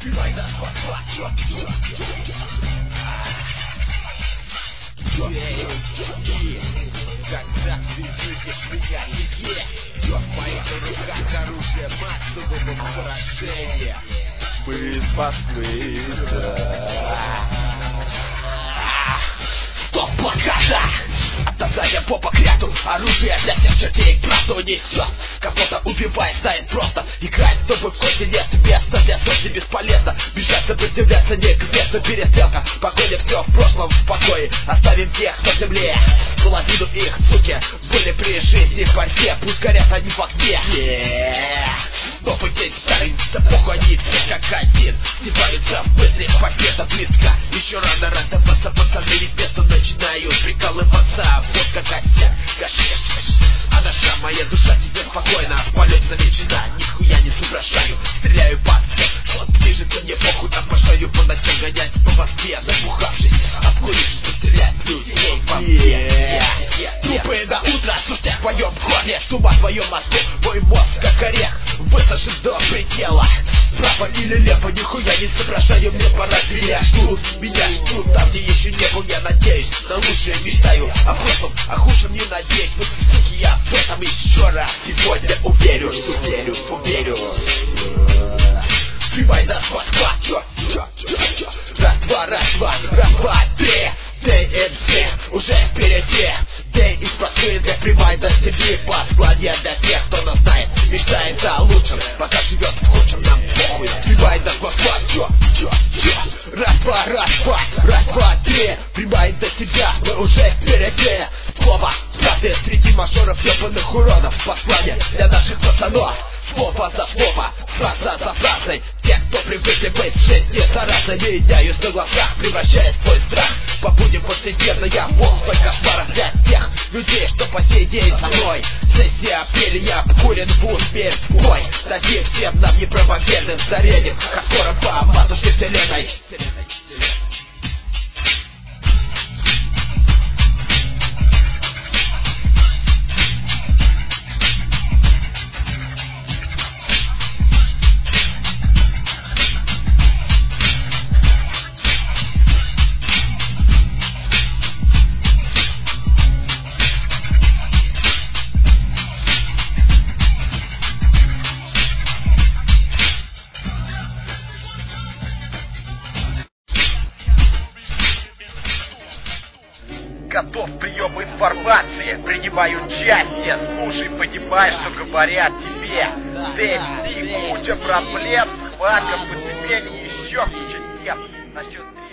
Когда ты видишь меня везде, в моих руках оружие массового поражения. Мы из Москвы, Стоп, блокада! Отдавая попа кряту, оружие для всех чертей правду несет. Кого-то убивает, станет просто играет с тобой в кости, нет места для сотни бесполезно. Бежать, сопротивляться неизвестно, перестрелка. Погоня все в прошлом, в покое. Оставим тех, кто в земле. Половину их, суки, были при жизни в борьбе. Пусть горят они в огне. Новый день старый, да похуй, они все как один. Снимаются в мысли, победа близка. Еще рано радоваться, пацаны, ребята начинают прикалываться. Вот какая гашиш. А наша моя душа тебе спокойно. Полет замечена, нихуя не соображаю. Стреляю под вот ближе ко мне похуй, там по шею по ночам гонять по Москве. Запухавшись, обкурившись, пострелять людей по мне. Трупы до утра, слушайте в моем горле. Тума в твоем мозгу, мой мозг как орех высажен до предела. Право или лепо, нихуя не соображаю. Мне пора, меня ждут там, где еще не был. Я надеюсь, на лучшее мечтаю. О прошлом, о худшем не надеюсь. Но суки, я в этом еще раз сегодня уверен. Сбивай нас, Москва. Раз, два, три. ДМС уже впереди. Дэй из Москвы для Привайда тебе послание для тех, кто нас знает. Мечтает о лучшем, пока живет в худшем, нам похуй. Привайда Москва. Раз, два, три. Привайда тебя, мы уже впереди. Слово правды среди мажоров ебаных уродов. Послание для наших пацанов. Слово за слово, фраза за фразой. Те, кто привыкли быть в жизни заразой, меняюсь на глазах, превращаясь в твой страх. Побудем повседневно, я бог в кошмарах для тех людей, что по сей день со мной. Сессия апреля, обкурен в успех твой. Дадим всем нам неправомерным старением, как скоро по матушке вселенной. Готов прием информации, принимаю участие. Слушай, понимаешь, что говорят тебе. ДМС, куча проблем, схватка, подцепление, еще куча тем. Насчет